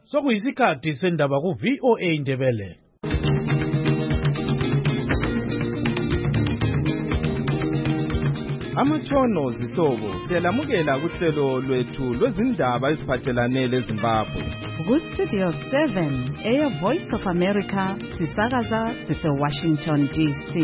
Sokuyisikhathi sendaba ku VOA Indebele. Amatshono zihlobo siyalamukela kuhlelo lwethu lwezindaba eziphathelane leZimbabwe. Ku-Studio 7 Air Voice of America sisakaza sise-Washington DC.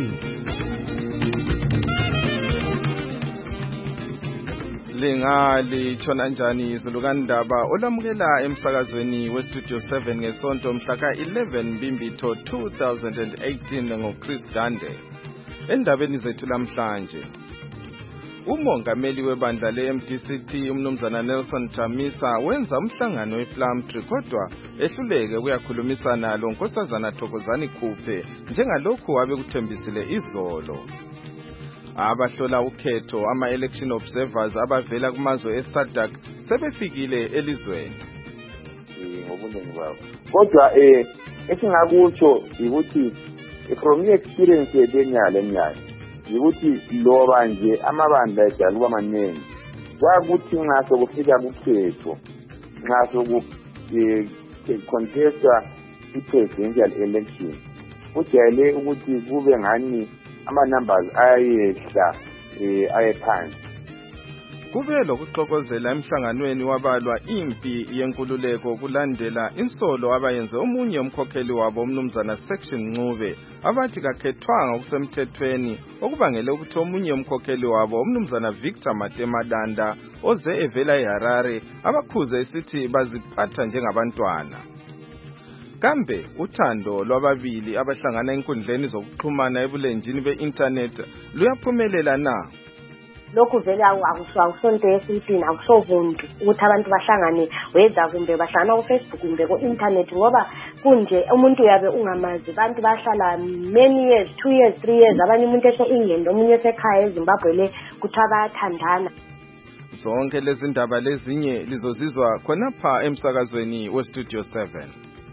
Lingali tshona njani izulu kandaba olamukela emsakazweni we-Studio 7 ngesonto mhla ka-11 Mbimbitho 2018 ngoChris Gande. Endabeni zethu lamhlanje, umongameli webandla le-MDCT umnumzana Nelson Chamisa wenza umhlangano ePlumtree kodwa ehluleke ukuyakhulumisana lonkosazana Thokozani Khuphe njengalokhu abekuthembisile izolo. Abahlola ukhetho ama-election observers abavela kumazwe eSADC sebefikile elizweni. Ngobuningi babo. Kodwa esingakutsho ukuthi from experience yebenyalo eminyaka ukuthi loba nje amabandla ejala kuba maningi kwakuthi ngaso kufika kukhetho ngaso contesta i-presidential election kujayele ukuthi kube ngani ama-numbers ayehla ayephansi. Kube lokuxokozela emhlanganweni wabalwa impi yenkululeko kulandela insolo abayenze omunye umkhokheli wabo umnumzana Section Ncube abathi kakhethwanga kusemthethweni okubangele ukuthi omunye umkhokheli wabo umnumzana Victor Matemadanda oze evela eHarare abakhuze isithi baziphatha njengabantwana. Kambe uthando lwababili abahlangana enkundleni zokuxhumana ebulenjini be-internet luyaphumelela na? Lokhu vele awusonto esintini awusovundu ukuthi abantu bahlangane whether kumbe bahlangana ku-Facebook kumbe ku-internet ngoba kunje umuntu yabe ungamazi abantu bahlala many years 2 years 3 years abanye umuntu ese-England omunye esekhaya eZimbabwe le kuthiwa bayathandana. Zonke lezi ndaba lezinye lizozizwa khonapha emsakazweni we-Studio 7.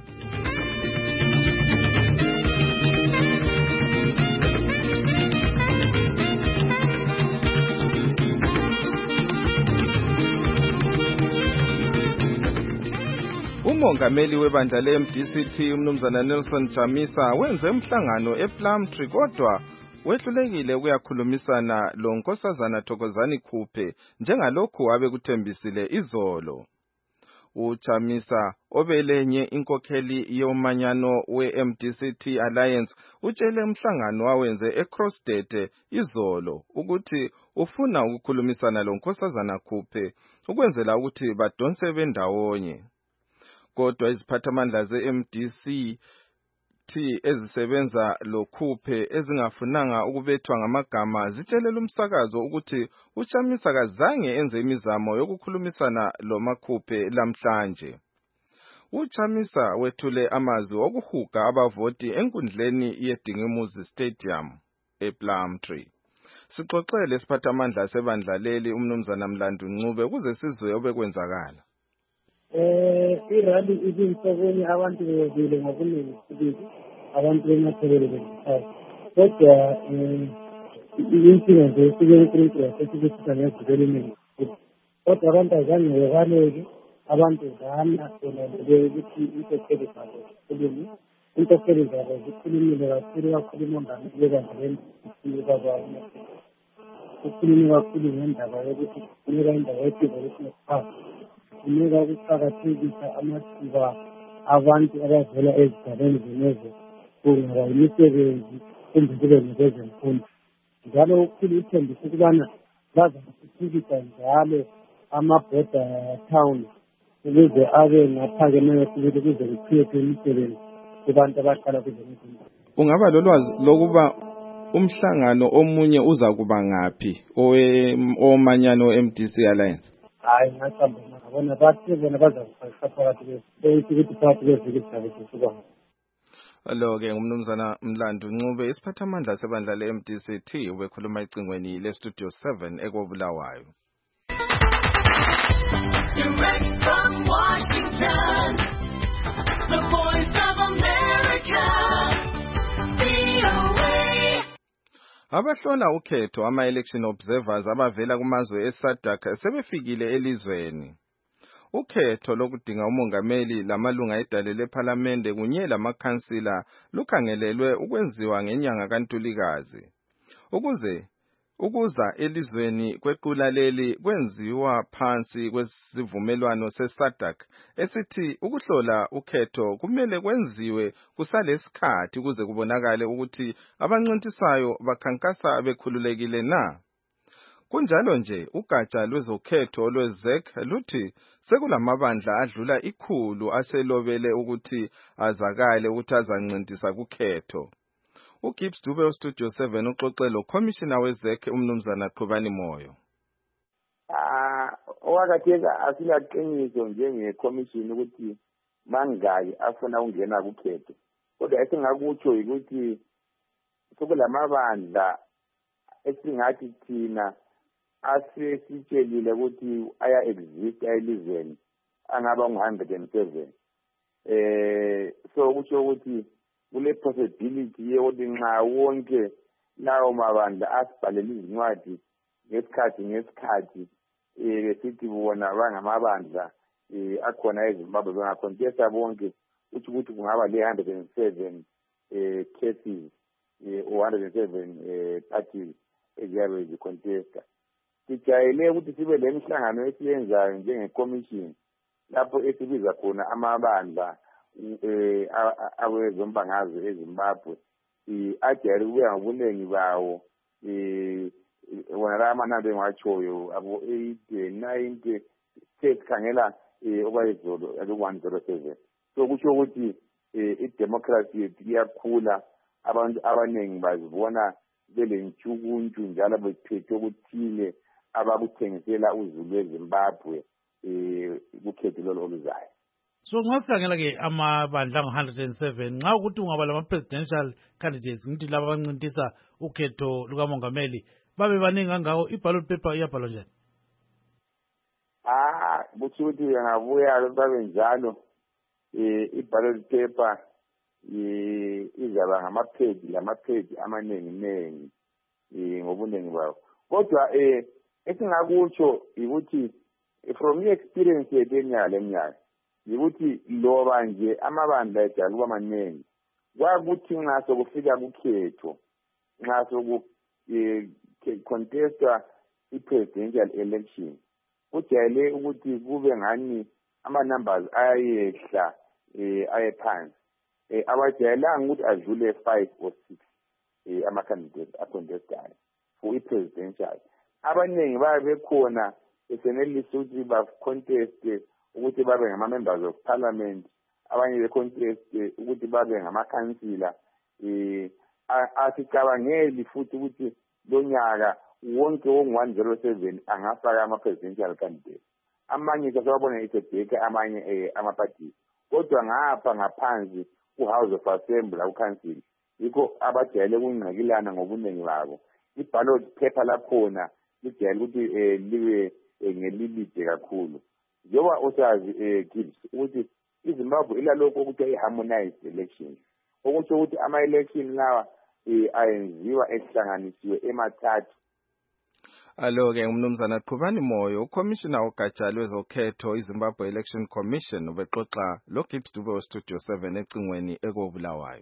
Umongameli webandla le-MDCT umnumzana Nelson Chamisa wenze umhlangano ePlumtree kodwa wehlulekile ukuyakhulumisana lonkosazana Thokozani Khuphe njengalokhu abekuthembisile izolo. UChamisa obelenye inkokheli yomanyano we-MDCT Alliance utshele umhlangano wawenze eCrossdete izolo ukuthi ufuna ukukhulumisana lonkosazana Khuphe ukwenzela ukuthi badonse bendawonye. Kodwa iziphathamandla ze-MDCT ezisebenza loKhuphe ezingafunanga ukubethwa ngamagama zitshelela umsakazo ukuthi uChamisa kazange enze imizamo yokukhulumisana loMakhuphe lamhlanje. UChamisa wethule amazwi okuhuga abavoti enkundleni yeDingimuzi Stadium ePlumtree. Sixoxele isiphathamandla sebandla leli umnumzana Mlandu Ncube ukuze sizwe obekwenzakala. Irali izinsoboni abantu bebile ngobuningi sibili abantu bemathebele kodwa inkinga nje esike yasesibisisa ngezibeleni kodwa abantu azange bebaleke abantu zana belele ukuthi inkokheli zabo zikhulume inkokheli zabo zikhulumile kakhulu umongameli webandla le-MDCT ukhulume kakhulu ngendaba yokuthi kunika indawo edevelopment park kunika ukuqakathekisa amathuba abantu abavela ezigabeni zenezwe kungaba imisebenzi kumbe kube nezemfundo njalo ukhulu uthembisa ukubana bazathuthukisa njalo ama-border town ukuze abe ngaphakemeyo futhi ukuze kuchithwe imisebenzi kubantu abahlala kuzemfundo. Ungaba lolwazi lokuba umhlangano omunye uza kuba ngaphi omanyano MDC Alliance? Hayi ngihamba ngabona bathi bona bazakufaka phakathi ukuthi phakathi kweviki sisaba. Lo-ke ngumnumzana Mlandu Ncube isiphathamandla sebandla le-MDCT ubekhuluma ecingweni le-Studio 7 eKobulawayo. Direct from Washington, the Voice of America, VOA. Abahlola ukhetho ama-election observers abavela kumazwe eSADC sebefikile elizweni. ukhetho lokudinga umongameli lamalunga edale lephalamende kunye lamakhansila lukhangelelwe ukwenziwa ngenyanga kaNtulikazi. Ukuza elizweni kwequla leli kwenziwa phansi kwesivumelwano seSADC esithi ukuhlola ukhetho kumele kwenziwe kusalesikhathi ukuze kubonakale ukuthi abancintisayo bakhankasa bekhululekile na. Kunjalo nje ugatsha lwezokhetho lweZEC luthi sekulamabandla adlula 100 aselobele ukuthi azakale ukuthi azancintisa kukhetho. uGibbs Dube Studio 7 uxoxe lo Commissioner weZEC umnumzana Qhubani Moyo. Owakatheka asilaqiniso njenge-commission ukuthi mangaki afuna ukungena kukhetho. Kodwa esingakutsho ukuthi sekulamabandla esingathi thina asesitshelile ukuthi aya exist elizweni angaba ngu-107. So kutsho ukuthi kule possibility yokuthi nxa wonke lawo mabandla asibhalela izincwadi ngesikhathi besithi bona bangamabandla akhona eZimbabwe bengacontesta bonke ukuthi kungaba le-107 cases or 107 parties eziyabe zicontesta. Sijayele ukuthi sibe le mihlangano esiyenzayo njenge-commission lapho esibiza khona amabandla awezombangazwe eZimbabwe ajayele ukubuya ngobunengi bawo wona la amanani engiwatshoyo abo 80 90 sesikhangela okwayizolo alo-107. So kutsho ukuthi idemocracy yethu iyakhula, abantu abaningi bazibona belentshukuntshu njalo bephethe okuthile abakuthengisela uzulu weZimbabwe kukhetho lolo oluzayo. So nxa sikhangela-ke amabandla angu-107 nxa ukuthi ungaba lama-presidential candidates ngithi laba abancintisa ukhetho lukamongameli babe baningi kangako, i-ballot paper iyabhalwa njani? Kutsho ukuthi bengabuya babe njalo i-ballot paper izaba ngamaphedi amanengi ngobunengi bawo. Kodwa esingakutsho ukuthi from i-experience yethu eminyaka yikuthi loba nje amabandla ejala kuba maningi kwakuthi nxa sokufika kukhetho, nxa sokucontesta i-presidential election kujayele ukuthi kube ngani ama-numbers ayehla ayephansi. Abajayelanga ukuthi adlule 5 or 6 ama-candidates acontestayo for i-presidential. Abaningi babe bekhona esenelisa ukuthi baconteste ukuthi babe ngama-members of parliament, abanye beconteste ukuthi babe ngamakhansila. Asicabangeli futhi ukuthi lonyaka wonke ongu-107 angafaka ama-presidential candidates. Amanye sasibabona eSebheka, amanye ama-parties. Kodwa ngapha ngaphansi ku-House of Assembly ukhansila yikho abajayele ukungqakilana ngobunengi babo. I-ballot paper lakhona lijayele ukuthi libe ngelilide kakhulu. Njengoba usazi Gibbs ukuthi iZimbabwe ilalokho ukuthi i-harmonized elections, okutsho ukuthi ama-election lawa ayenziwa ehlanganisiwe emathathu. Alo-ke umnumzana Qhubani Moyo, uCommissioner ogatsha lwezokhetho iZimbabwe Election Commission, ubexoxa lo Gibbs Dube Studio 7 ecingweni ekobulawayo.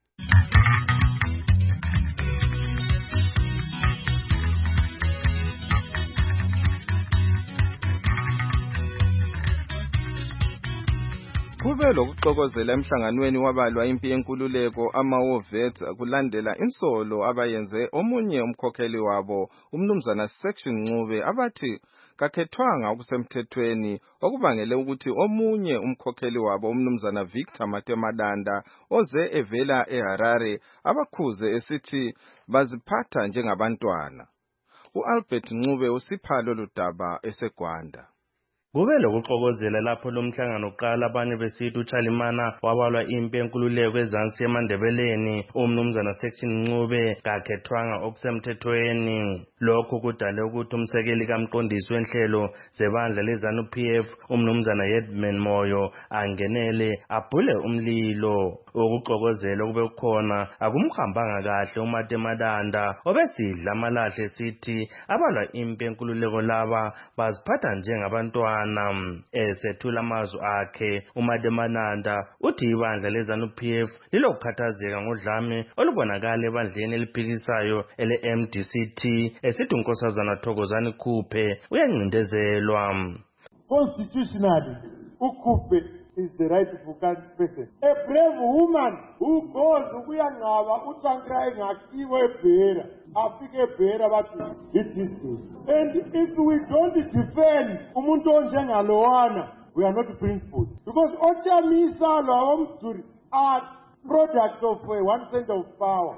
Kube lokuxokozela emhlanganweni wabalwa impi yenkululeko ama-Wovet kulandela insolo abayenze omunye umkhokheli wabo umnumzana Section Ncube abathi kakhethwanga okusemthethweni okubangele ukuthi omunye umkhokheli wabo umnumzana Victor Matemadanda oze evela eHarare abakhuze esithi baziphatha njengabantwana. uAlbert Ncube usipha lolu daba eseGwanda. Kube lokuxokozela lapho lomhlangano uqala abanye besithi uChalimana wabalwa impi yenkululeko eZansi eMandebeleni umnumzana Section Ncube kakhethwanga okusemthethweni. Lokhu kudale ukuthi umsekeli kamqondisi wenhlelo zebandla leZANU-PF umnumzana Edmund Moyo angenele abhule umlilo. Ukuxokozela kube kukhona akumhambanga kahle uMatemadanda obesidla amalahle sithi abalwa impi yenkululeko laba baziphatha njengabantwana. Botswana. Esethula amazwi akhe, uMatemananda uthi ibandla leZANU-PF lilokukhathazeka ngodlame olubonakala ebandleni eliphikisayo ele-MDC-T, esithi uNkosazana Thokozani Khuphe uyancindezelwa. Constitutionally, uKhuphe is the rightful person. A brave woman who goes ukuyangaba uTsankrai ngakiwe ebhera, afike ebhera bathi it is this. And if we don't defend umuntu onjengalowana, we are not principled. Because Ochamisa Lawamduri are products of 1 cent of power.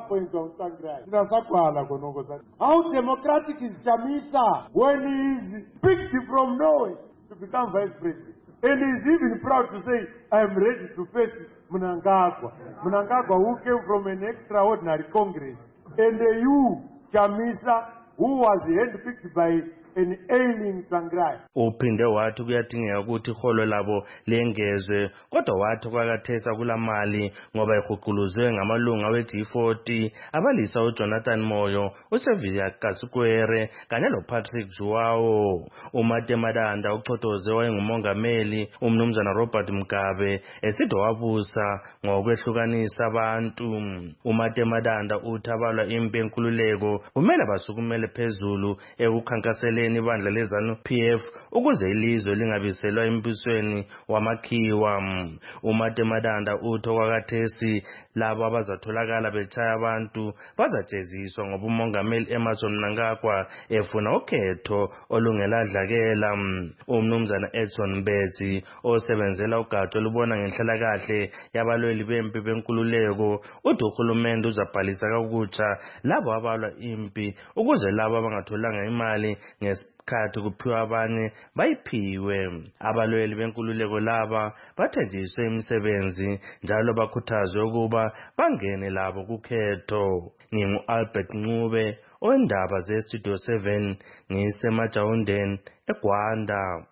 How democratic is Chamisa when he is picked from nowhere to become vice president? And he is even proud to say, I am ready to face Mnangagwa. Mnangagwa, who came from an extraordinary Congress. And you, Chamisa, who was handpicked by an ailing Tsangrai. Uphinde wathi kuyadingeka ukuthi iholo labo lengezwe, kodwa wathi kwakathesa kulamali ngoba ihuquluzwe ngamalunga we-G40 abalisa uJonathan Moyo, uSevia Kasukwere kanye loPatrick Juwao. uMatemananda uChothoze wayengumongameli umnumzana Robert Mugabe esithi wabusa ngokwehlukanisa abantu. uMatemananda uthi abalwa impi yenkululeko kumele basukumele phezulu ekukhankasela ibandla leZANU-PF ukuze ilizwe lingabiselwa embusweni wamakhiwa. uMatemananda uthi okwakathesi labo abazatholakala betshaya abantu bazajeziswa ngoba umongameli Emmerson Mnangagwa efuna ukhetho olungeladlakela. umnumzana Edson Mbezi osebenzela ugatsha olubona ngenhlalakahle yabalweli bempi benkululeko uthi uhulumende uzabhalisa kakutsha labo abalwa impi ukuze labo abangatholanga imali ngesikhathi kuphiwa abanye bayiphiwe. Abalweli benkululeko laba bathenjiswe imisebenzi njalo bakhuthazwe ukuba bangene labo kukhetho. Ngingu-Albert Ncube ondaba ze-Studio 7 ngisemajawundeni eGwanda.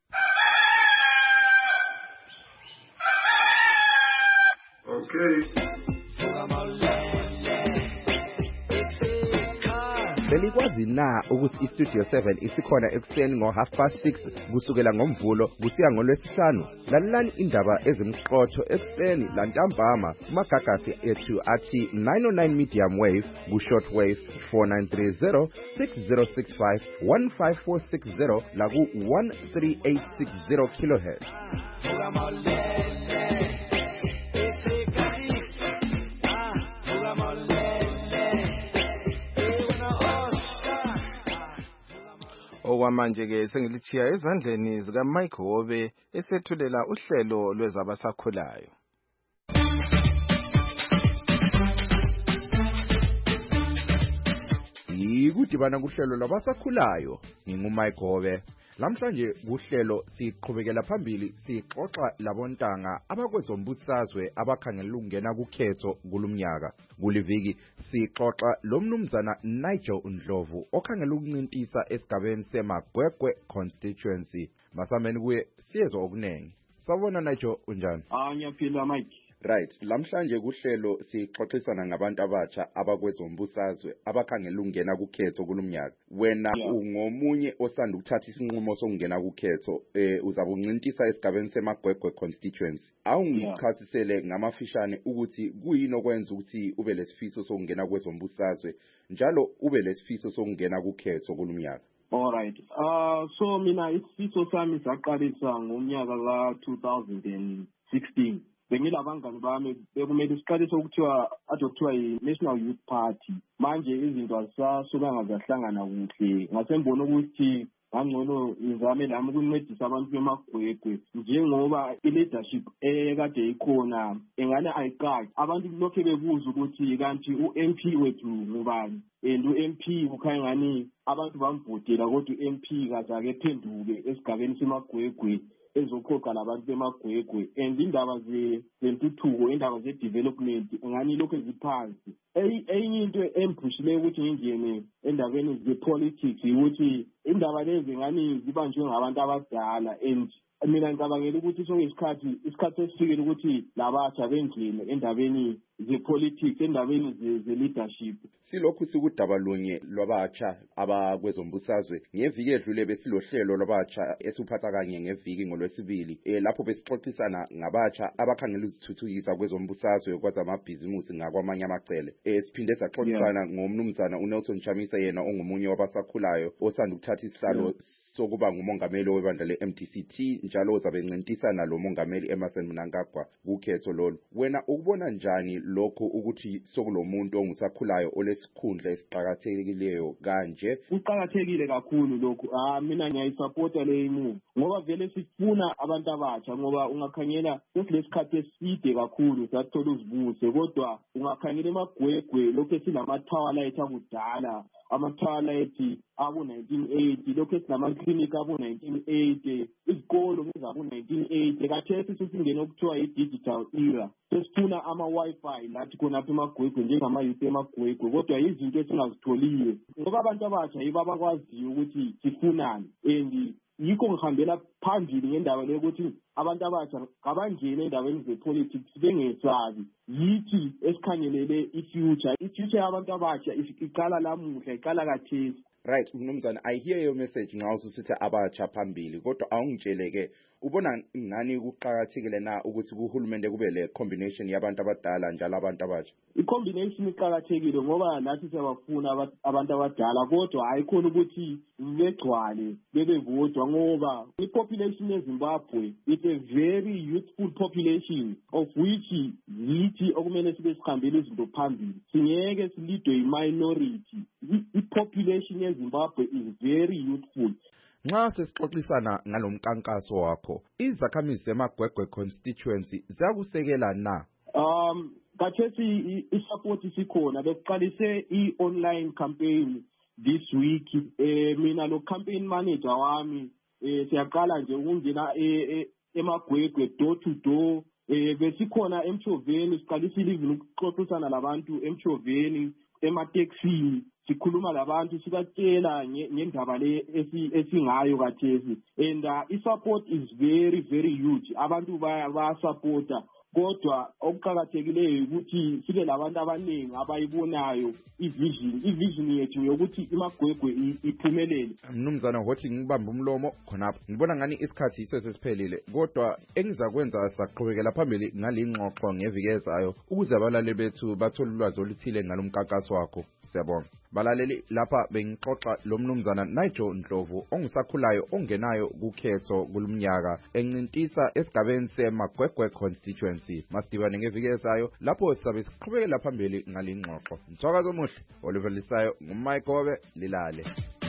Okay. Belikwazi na ukuthi iStudio 7 isikhona ekuseni ngo6:30 kusukela ngoMvulo kusiya ngoLwesihlanu? Lalelani indaba ezimqotho ekuseni lantambama kumagagasi ethu athi 909 medium wave ku-short wave 4930 6065 15460 laku 13860 kilohertz. Okwamanje-ke sengilithiya ezandleni zikaMike Hobe esethulela uhlelo lwezabasakhulayo. Yikudibana kuhlelo lwabasakhulayo, nginguMike Hobe. Lamhlanje kuhlelo siqhubekela phambili sixoxa labontanga abakwezombusazwe abakhangela ukungena kukhetho kulumnyaka. Kuliviki sixoxa lomnumzana Nigel Ndlovu okhangela ukuncintisa esigabeni seMagwegwe constituency. Masameni kuye siyezwa okunengi. Sawubona Nigel, unjani? Ngiyaphila Mike. Right, lamhlanje kuhlelo sixoxisana ngabantu abatsha abakwezombusazwe abakhangela ukungena kukhetho kulumnyaka. Wena ungomunye osanda ukuthatha isinqumo sokungena kukhetho, uzabuncintisa esigabeni seMagwegwe constituency. Awungichasisele ngamafishane ukuthi kuyini okwenza ukuthi ube lesifiso sokungena kwezombusazwe njalo ube lesifiso sokungena kukhetho kulumnyaka. Alright. So mina isifiso sami saqalisa ngomnyaka ka-2016. Bengilabangani bami bekumele siqalise ukuthiwa yi-National Youth Party. Manje izinto azisasukanga zahlangana kuhle. Ngasembona ukuthi ngangcono ngizame nami ukuncedisa abantu beMagwegwe njengoba i-leadership ekade ikhona engane ayiqali. Abantu lokho bebuza ukuthi kanti u-MP wethu ngubani? And u-MP kukhanya ngani abantu bambhodela kodwa u-MP kazake ephenduke esigabeni seMagwegwe ezokhokha labantu beMagwegwe. And indaba zentuthuko, indaba ze-development ngani lokho eziphansi. Enye into emphushileyo ukuthi ngingene endabeni ze-politics ukuthi indaba lezi ngani zibanjwe ngabantu abadala. And mina ngicabangela ukuthi isikhathi esifikile ukuthi labatsha bengene endabeni ze-politics endabeni ze-leadership. Silokhu sikudaba lunye lwabatsha abakwezombusazwe ngeviki edlule besilohlelo lwabatsha esuphatha kanye ngeviki ngolwesibili lapho besixoxisana ngabatsha abakhangela ukuzithuthukisa kwezombusazwe kwezamabhizimusi ngakwamanye amacele. Siphinde saxoxisana ngomnumzana uNelson Chamisa yena ongumunye wabasakhulayo osanda ukuthatha isihlalo sokuba ngumongameli webandla le-MDC-T njalo ozabe encintisana lo mongameli Emmerson Mnangagwa kukhetho lolu. Wena ukubona njani lokho ukuthi sokulomuntu ongusakhulayo olesikhundla esiqhakathekileyo kanje? Kuqhakathekile kakhulu lokho. Mina ngiyayisupporta le move ngoba vele sifuna abantu abatsha ngoba ungakhangela sesilesikhathi eside kakhulu sathola uzibuse kodwa ungakhangela emagwegwe lokho esinama-towerlight akudala ama-towerlight abo-1980 lokho esinama-clinic abo-1980 izikolo ngezabo-1980 kathesi sesingene okuthiwa i-digital era sesifuna ama-Wi-Fi lathi khonapha emagwegwe njengama-youth emagwegwe kodwa izinto esingazitholiyo ngoba abantu abatsha yibo abakwaziyo ukuthi sifunani and yikho ngihambela phambili ngendaba leyo ukuthi abantu abatsha ngabangene endaweni ze-politics bengesabi yithi esikhangelele i-future yabantu abatsha iqala lamuhla iqala kathesi. Right, mnumzana, I hear your message ngawo usithi abatsha phambili kodwa awungitsheleke ubona ngani kuqhakathekile na ukuthi kuhulumende kube le combination yabantu abadala njalo abantu abatsha? I-combination iqhakathekile ngoba nathi siyabafuna abantu abadala kodwa ayikhona ukuthi begcwale bebevodwa ngoba i-population yeZimbabwe is a very youthful population of which yithi okumele sibe sihambele izinto phambili singeke silidwe i-minority. I-population yeZimbabwe is very youthful. Nxa sesixoxisana ngalomkankaso wakho izakhamizi emagwegwe constituency ziyakusekela na? Kathesi i-support isikhona bekuqalise i-online campaign this week. Mina lo campaign manager wami siyaqala nje ukungena emagwegwe door to door. Besikhona eMchoveni siqalisile even ukuxoxisana labantu eMchoveni emateksini sikhuluma labantu sibatshela ngendaba le esingayo kathesi and i-support is very very huge. Abantu bayasupporta kodwa okuqhakathekileyo ukuthi sibe labantu abaningi abayibonayo i-vision yethu yokuthi imagwegwe iphumelele. Mnumzana hothi ngibamba umlomo khonapho ngibona ngani isikhathi iso sesiphelile kodwa engizakwenza saqhubekela phambili ngalingxoxo ngeviki ezayo ukuze abalaleli bethu bathole ulwazi oluthile ngalomkankaso wakho. Siyabonga balaleli, lapha bengixoxa lo mnumzana Nigel Ndlovu ongusakhulayo ongenayo kukhetho kulumnyaka encintisa esigabeni semagwegwe constituency. Masidibane ngeviki ezayo lapho sizabe siqhubekela phambili ngalingxoxo. Mthwakazi omuhle oluvelisayo nguMike Gobe, lilale.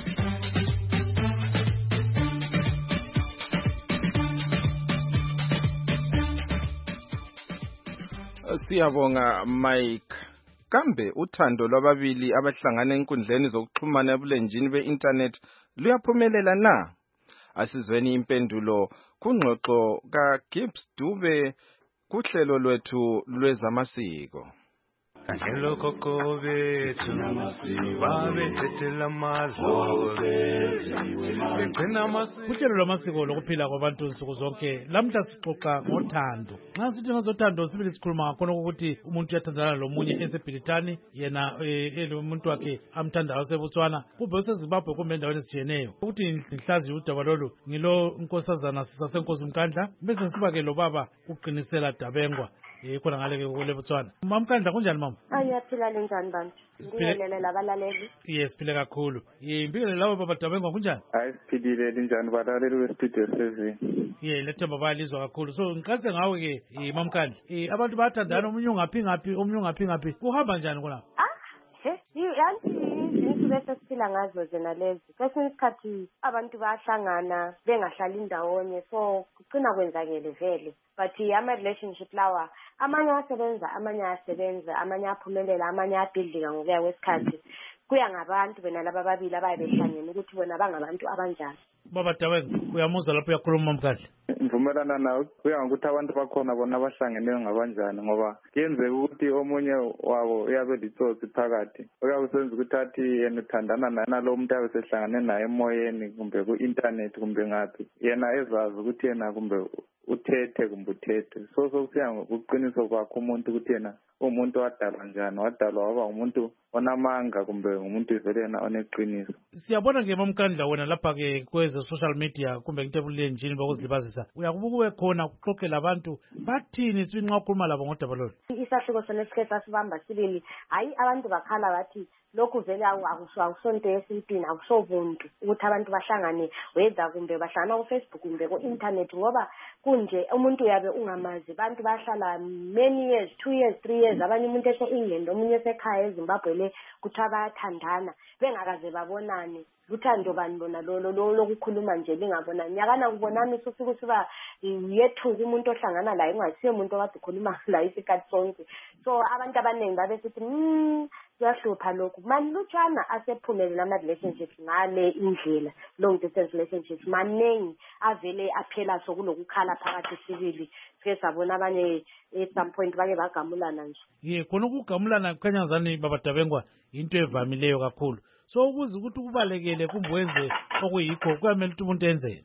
Siyabonga Mike. Kambe uthando lwababili abahlangana enkundleni zokuxhumana ebulenjini be-internet luyaphumelela na? Asizweni impendulo kungxoxo kaGibbs Dube kuhlelo lwethu lwezamasiko. Hello Coco bethu babe thethela uhlelo lwamasiko lokuphila kwabantu nsuku zonke. Lamhla sixoxa ngothando. Nxa sithi ngazothando sibili sikhuluma ngakhona ukuthi umuntu uyathandana lomunye esebhilitani yena umuntu wakhe amthandayo eseBotswana kube useZimbabwe kumbe endaweni ezitshiyeneyo. Ukuthi ngihlazi udaba lolu ngilo unkosazana sasenkosi Mkandla bese sibake lo baba uqinisela Dabengwa khona ngale kule Botswana. Mama Mkandla kunjani mama? Ayaphila njani bantu? Ngiyelele labalaleli. Yes, phile kakhulu. Impilo lawo baba Dabengwa kunjani? Siphilile njani balaleli weStudio 7? Lethe baba lizwa kakhulu. So ngikase ngawe ke Mama Mkandla. Abantu bayathandana omunye ungaphi omunye ungaphi. Kuhamba njani kona? Izinto bese siphila ngazo zena lezi. Kwesinye isikhathi abantu bayahlangana bengahlali ndawonye so kucina kwenzakele vele. But ama-relationship lawa amanye asebenza amanye aphumelela amanye abhidlika ngokuya kwesikhathi kuya ngabantu bena laba babili abaye behlangene ukuthi bona bangabantu abanjani. Baba Tabenga uyamuzwa lapho uyakhuluma Mkhandla. Ngivumelana nawe kuya ngokuthi abantu bakhona bona abahlangeneyo ngabanjani ngoba kuyenzeka ukuthi omunye wabo uyabe litsotsi phakathi uyabe usenza ukuthi athi yena uthandana nalo muntu abe sehlangane naye emoyeni kumbe ku-internet kumbe ngaphi yena ezazi ukuthi yena kumbe uthethe kumbe uthethe so sokusiya ngokuqiniso kwakho umuntu ukuthi yena umuntu wadalwa njani wadalwa waba umuntu onamanga kumbe umuntu vele yena oneqiniso. Siyabona ke Mkhandla wena lapha ke kweze social media kumbe kutebulenjini bakuzilibazisa uyakubuka khona kuxoxela abantu bathini sibinqa ukhuluma labo ngodaba lolu. Isahluko sonesikhe sasibamba sibili hayi abantu bakhala bathi lokhu vele awusonto esintwini awusobuntu ukuthi abantu bahlangane whether kumbe bahlangana ku-Facebook kumbe ku-internet ngoba kunje umuntu uyabe ungamazi abantu bahlala many years 2 years 3 years abanye umuntu ese-England omunye esekhaya eZimbabwe le kuthiwa bayathandana bengakaze babonane luthando bani bona lokukhuluma nje lingabonani nyakana kubonani sufika usiba yethuka umuntu ohlangana laye ungasiye umuntu okade ukhuluma laye isikhathi sonke so abantu abaningi babe sithi kuyahlupha lokhu mani lutshwana asephumelele ama-relationships ngale indlela long distance relationships maningi avele aphela sokulokukhala phakathi sibili sike sabona abanye at some point bake bagamulana nje khona ukugamulana kukhanya ngazani Baba Tabengwa into evamileyo kakhulu so ukuze ukuthi kubalekele kumbe wenze okuyikho kuyamele ukuthi umuntu enzele.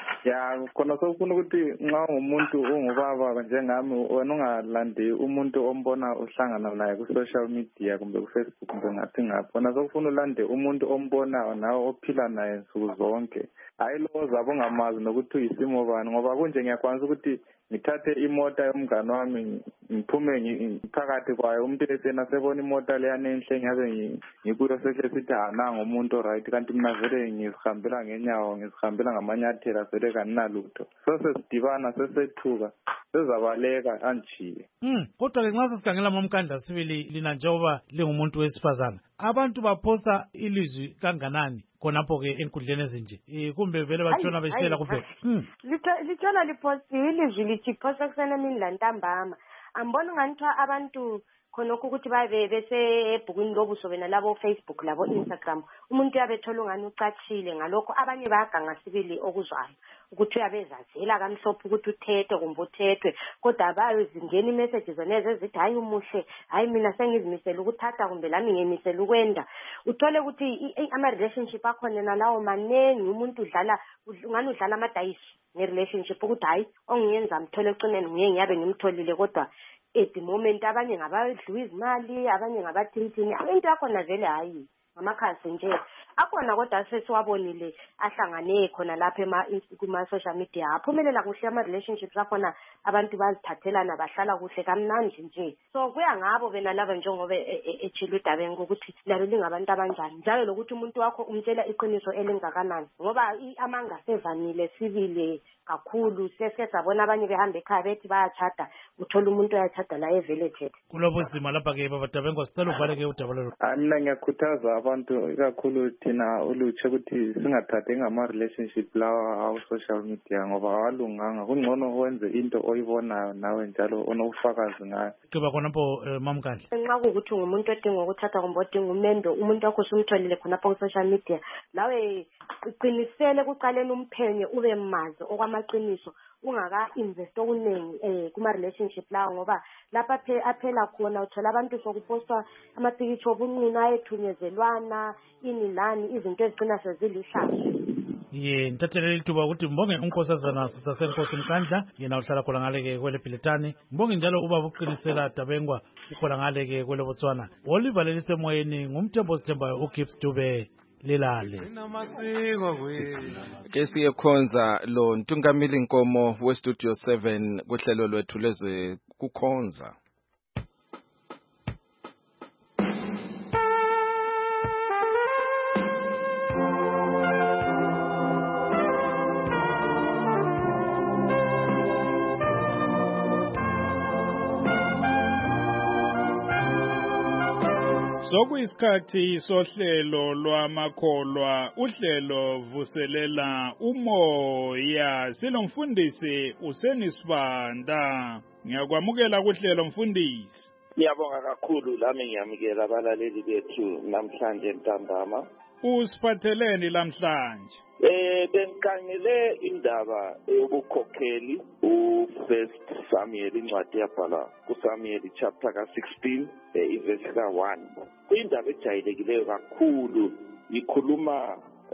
Ya khona sokufuna ukuthi nxa umuntu ungubaba njengami wena ungalandi umuntu ombona uhlangana naye ku-social media kumbe ku-Facebook kumbe ngaphi ngaphi wena sokufuna ulande umuntu ombonayo nawe ophila naye nsuku zonke hayi lo ozabe ungamazi nokuthi uyisimo bani ngoba kunje ngiyakwanisa ukuthi ngithathe imota yomngane wami ngiphume phakathi kwayo umuntu esena sebona imota leyana enhle ngabe ngikuyo sehle sithi nangu umuntu oright kanti mina vele ngizihambela ngenyawo ngizihambela ngamanyathela vele kaninalutho so sesidibana sesethuka sezabaleka anjiye. Kodwa-ke nxa sesikhangela Mkhandla sibili lina njengoba lingumuntu wesifazana abantu baphosa ilizwi kanganani khonapho-ke enkundleni ezinje kumbe vele batshona besitshela kuphela. Litshona liphosiwe ilizwi lithi phosa kusena mini lantambama ambona nganithiwa abantu khonokho ukuthi babe besebhukwini lobuso bena labo Facebook labo Instagram umuntu uyabethola ungani ucatshile ngalokho abanye bayaganga sibili okuzwayo ukuthi uyabezazela kamhlophe ukuthi uthethe kumbe uthethwe kodwa abayo zingena imessage zoneze ezithi hayi umuhle hayi mina sengizimisela ukuthatha kumbe lami ngimisela ukwenda uthole ukuthi ama-relationship akhona nalawo manengi umuntu ungani udlala amadayisi ne-relationship ukuthi hayi ongiyenza mthole ecineni ngiye ngiyabe ngimtholile kodwa at the moment abanye ngabadliwa izimali abanye ngabathintini into yakhona vele hayi ngamakhasi nje akhona kodwa sesiwabonile ahlangane khona lapha kuma-social media aphumelela kuhle ama-relationships akhona abantu bazithathelana bahlala kuhle kamnandi nje so kuya ngabo bena laba njengoba etshila uDabenga ukuthi labe lingabantu abanjani njalo lokuthi umuntu wakho umtshela iqiniso elingakanani ngoba amanga sevamile sibile kakhulu sesike sabona abanye behamba ekhaya bethi bayachada uthola umuntu uyachada la evillage kulobo sima lapha-ke Baba Tabengwa sicela uvale-ke udaba lolu. Mina ngiyakhuthaza abantu ikakhulu thina ulutsha ukuthi singathathi ngama-relationship lawa awu-social media ngoba awalunganga kungcono wenze into oyibonayo nawe njalo onobufakazi ngayo. Qiba khonapho Mkhandla. Nxa kuwukuthi ngumuntu odinga ukuthatha kumbe odinga umendo umuntu wakho usumtholile khonapho ku-social media lawe uqinisele kuqaleni umphenye ube mazi okwamaqiniso ungaka-invest okuningi kuma-relationship lawo ngoba lapha aphela khona uthola abantu sokupostwa amapikitsho obunqina ayethunyezelwana ini nani izinto ezigcina sezilihlazo. Ngithathelele ithuba ukuthi mbonge unkosazana sasenkosi Mkhandla yena uhlala khona ngale-ke kwele Bhiletani mbonge njalo ubaba uqinisela Tabengwa ukhona ngale-ke kwele Botswana Oliver lelisemoyeni ngumthembo sithembayo uGibbs Dube lelale ke siyekhonza lo Ntungamili Nkomo westudio 7 kuhlelo lwethu lezwe kukhonza. Sokuyisikhathi sohlelo lwamakholwa uhlelo vuselela umoya silomfundisi usenisibanda ngiyakwamukela kuhlelo mfundisi. Ngiyabonga kakhulu lami ngiyamukela abalaleli bethu namhlanje ntambama usiphatheleni lamhlanje? Bengikhangele indaba yobukhokheli uFirst Samuel incwadi yabhala kuSamuel chapter ka-16 iverse ka-1. Kuyindaba ejayelekileyo kakhulu, ikhuluma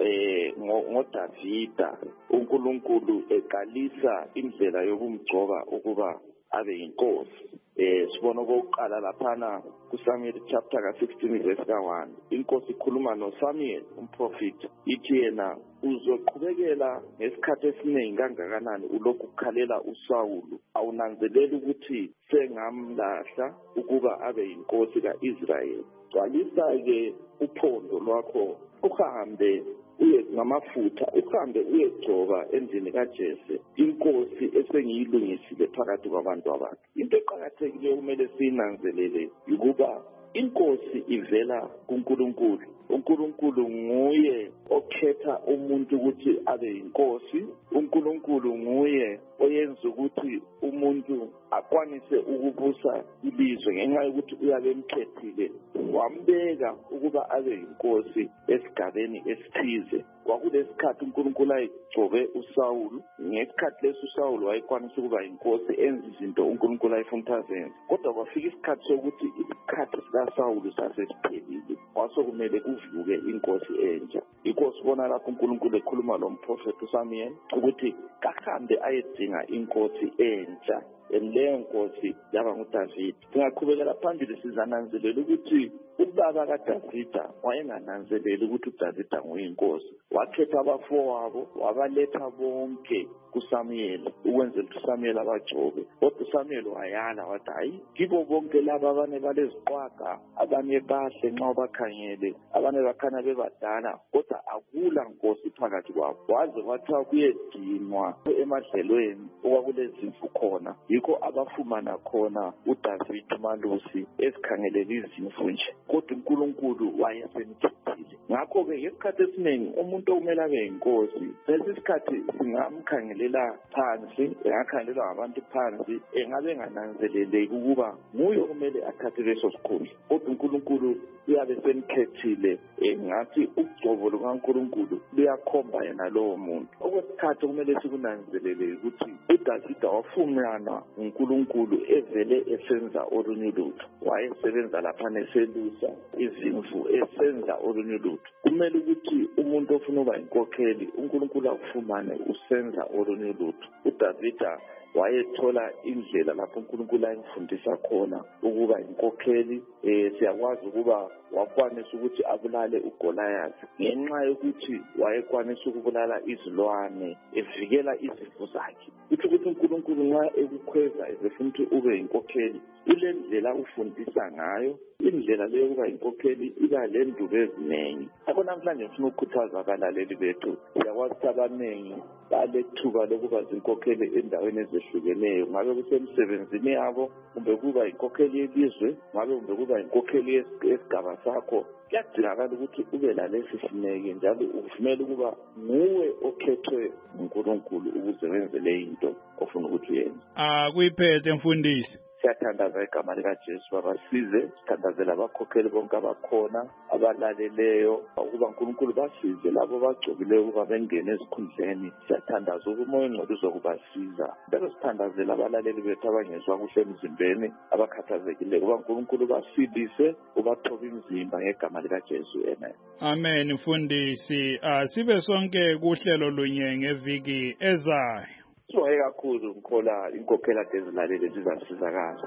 ngoDavida, uNkulunkulu eqalisa indlela yokumgcoba ukuba abe yinkosi. Sibona okokuqala laphana kuSamuel chapter ka-16 verse ka-1. Inkosi ikhuluma noSamuel umprofeti, ithi yena uzoqhubekela ngesikhathi esiningi kangakanani ulokhu ukhalela uSawulu, awunanzeleli ukuthi sengamlahla ukuba abe yinkosi ka-Israyeli. Gcwalisa-ke uphondo lwakho, uhambe uye ngamafutha, uhambe uyegcoba endlini kaJese, inkosi esengiyilungisile phakathi kwabantu bakhe. Into eqakathekileyo kumele siyinanzelele ukuba inkosi ivela kuNkulunkulu. uNkulunkulu nguye okhetha umuntu ukuthi abe yinkosi. uNkulunkulu nguye oyenza ukuthi umuntu akwanise ukubusa ilizwe ngenxa yokuthi uyabe emkhethile, wambeka ukuba abe yinkosi esigabeni esithize. Kwakulesikhathi uNkulunkulu ayegcobe uSawulu, ngesikhathi leso uSawulu wayekwanisa ukuba yinkosi, enza izinto uNkulunkulu ayefuna ukuthi azenze. Kodwa kwafika isikhathi sokuthi isikhathi sikaSawulu sasesiphelile, kwasokumele kuvuke inkosi entsha. Yikho sibona lapho uNkulunkulu ekhuluma lo mprofeti uSamuel ukuthi kahambe ayedinga inkosi entsha, leyo nkosi yaba nguDavida. Singaqhubekela phambili sizananzelela ukuthi ubaba kaDavida wayengananzeleli ukuthi uDavida nguyinkosi. Wakhetha abafowabo wabaletha bonke kuSamuel ukwenzela ukuthi uSamuel abagcobe. Kodwa uSamuel wayala wathi hayi, kibo bonke laba abanye baleziqwaga, abanye bahle nxa ubakhangele, abanye bakhanya bebadala, kodwa akula nkosi phakathi kwabo. Waze wathiwa kuyedinwa emadlelweni okwakulezimvu khona, yikho abafumana khona uDavida umalusi ezikhangelela izimvu nje, kodwa uNkulunkulu wayesemkhethile. Ngakho-ke ngesikhathi esiningi umuntu okumele abe yinkosi, lesi sikhathi singamkhangelela phansi, engakhangelelwa ngabantu phansi, engabe engananzeleleki ukuba nguye okumele athathe leso sikhundla, kodwa uNkulunkulu uyabe semkhethile. Ngathi ugcobo lukaNkulunkulu luyakhomba yena lowo muntu. Okwesikhathi kumele sikunanzelele ukuthi uDavida wafumana uNkulunkulu evele esenza olunye lutho, wayesebenza laphana eselusa izimvu, esenza olunye lutho. Kumele ukuthi umuntu ofuna ukuba inkokheli uNkulunkulu akufumane usenza olunye lutho. uDavida wayethola indlela lapho uNkulunkulu ayemfundisa khona ukuba inkokheli. Siyakwazi ukuba wakwanisa ukuthi abulale uGoliathi ngenxa yokuthi wayekwanisa ukubulala izilwane evikela izifo zakhe. Kuthi ukuthi uNkulunkulu nxa ekukhweza ezefuna ukuthi ube inkokheli, ile ndlela ufundisa ngayo, indlela leyo ukuba inkokheli iba lendubo eziningi. Yabo namhlanje ngifuna ukukhuthaza abalaleli bethu, siyakwazi ukuthi abaningi balethuba lokuba zinkokheli endaweni ezehlukeneyo, ngabe kusemsebenzini yabo, kumbe kuba inkokheli yelizwe, ngabe kumbe kuba inkokheli yesigaba sakho. Kuyadingakala ukuthi ube lalesi sineke njalo uvumele ukuba nguwe okhethwe uNkulunkulu ukuze wenze le into ofuna ukuthi uyenze. Kuyiphethe mfundisi. Siyathandaza igama likaJesu, babasize, sithandazela abakhokheli bonke abakhona abalaleleyo ukuba uNkulunkulu basize labo bagcobileyo ukuba bengene ezikhundleni. Siyathandaza ukuba umoya ongcwele uzokubasiza. Bese sithandazela abalaleli bethu abangezwa kuhle emzimbeni, abakhathazekile, ukuba uNkulunkulu basindise, ubathobe imizimba ngegama likaJesu. Amen. Amen mfundisi. Sibe sonke kuhlelo lunye ngeviki ezayo. Sibonge kakhulu ngikhola inkokhela ezilalele zizasizakala.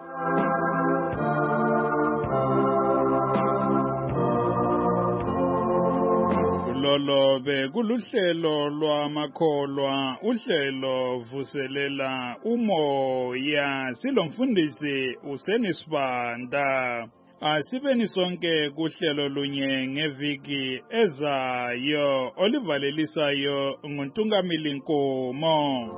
Lolo bekuluhlelo lwamakholwa, uhlelo vuselela umoya. Silomfundisi uSenisibanda. Asibeni sonke kuhlelo lunye ngeviki ezayo, olivalelisayo nguNtungamili Nkomo.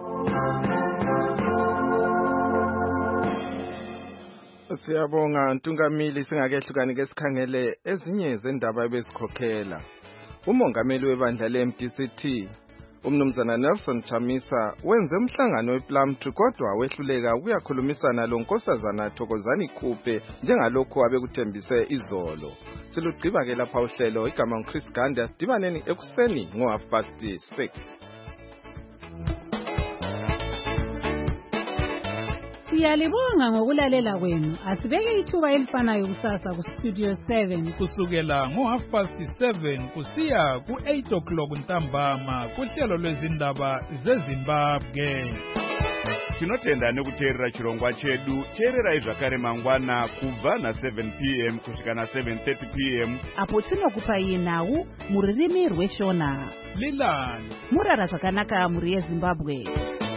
Siyabonga Ntungamili, singakehlukani ke sikhangele ezinye zendaba ebesikhokhela. Umongameli webandla leMDCT Umnumzana Nelson Chamisa wenze umhlangano wePlumtree kodwa wehluleka ukuyakhulumisana lonkosazana Thokozani Khuphe njengalokho abekuthembise izolo. Silugqiba ke lapha uhlelo igama nguChris Ganda sidibaneni ekuseni ngo6:30. Siyalibonga ngokulalela kwenu. Asibeke ithuba elifanayo kusasa ku Studio 7 kusukela ngo7:30 kusiya ku8 o'clock ntambama kuhlelo lwezindaba zeZimbabwe. Tinotenda kuteerera chirongwa chedu. Teererai zvakare mangwana kubva na7 p.m. kusvika na7:30 p.m. apo tinokupai nhau muririmi rweshona. Lilani murara zvakanaka muri yeZimbabwe.